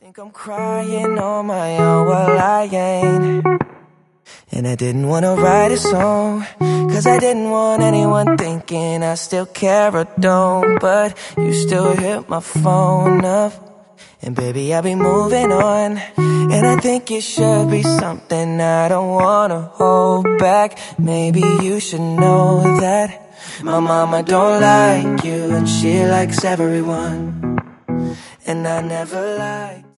Think I'm crying on my own, well I ain't. And I didn't wanna write a song, cause I didn't want anyone thinking I still care or don't. But you still hit my phone up, and baby I'll be moving on. And I think it should be something I don't wanna hold back. Maybe you should know that my mama don't like you, and she likes everyone, and I never liked